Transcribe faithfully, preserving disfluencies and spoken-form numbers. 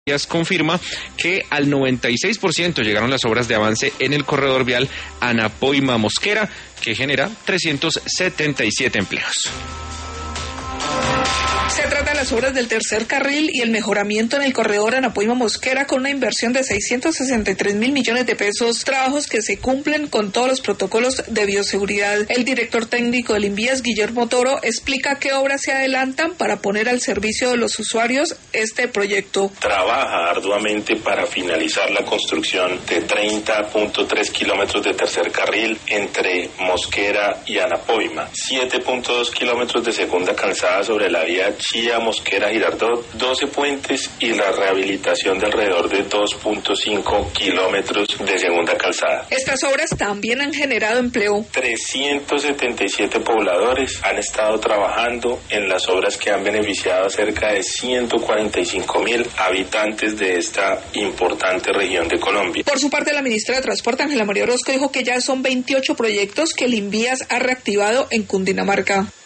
confirma que al noventa y seis por ciento llegaron las obras de avance en el corredor vial Anapoima-Mosquera, que genera trescientos setenta y siete empleos. Se trata de las obras del tercer carril y el mejoramiento en el corredor Anapoima-Mosquera con una inversión de seiscientos sesenta y tres mil millones de pesos, trabajos que se cumplen con todos los protocolos de bioseguridad. El director técnico del INVIAS, Guillermo Toro, explica qué obras se adelantan para poner al servicio de los usuarios este proyecto. Trabaja arduamente para finalizar la construcción de treinta punto tres kilómetros de tercer carril entre Mosquera y Anapoima, siete punto dos kilómetros de segunda calzada sobre la vía Chía, Mosquera, Girardot, doce puentes y la rehabilitación de alrededor de dos punto cinco kilómetros de segunda calzada. Estas obras también han generado empleo. trescientos setenta y siete pobladores han estado trabajando en las obras que han beneficiado a cerca de ciento cuarenta y cinco mil habitantes de esta importante región de Colombia. Por su parte, la ministra de Transporte, Ángela María Orozco, dijo que ya son veintiocho proyectos que el INVIAS ha reactivado en Cundinamarca.